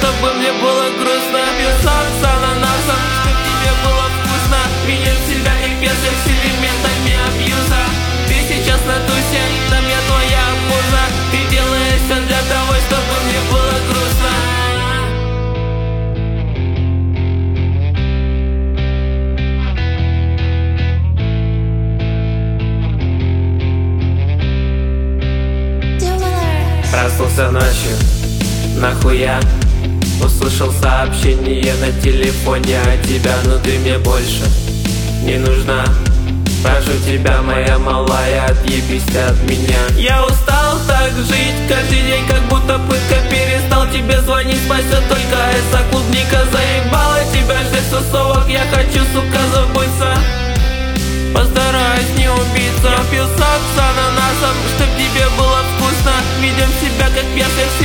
чтобы мне было грустно. Пью сок с ананасом, чтоб тебе было вкусно. Видел себя как персик с элементами абьюза. Ты сейчас на тусе, там я твоя муза. Ты делаешь все для того, чтобы мне было грустно. Проснулся ночью, нахуя услышал сообщение на телефоне от тебя, но ты мне больше не нужна. Прошу тебя, моя малая, отъебись ты от меня. Я устал так жить, каждый день как будто пытка. Перестал тебе звонить, спасет только эса клубника. Заебала тебя ждать тусовок, я хочу, сука, забыться. Постараюсь не убиться. Я пью сок с ананасом, чтоб тебе было вкусно. Видим себя как персик с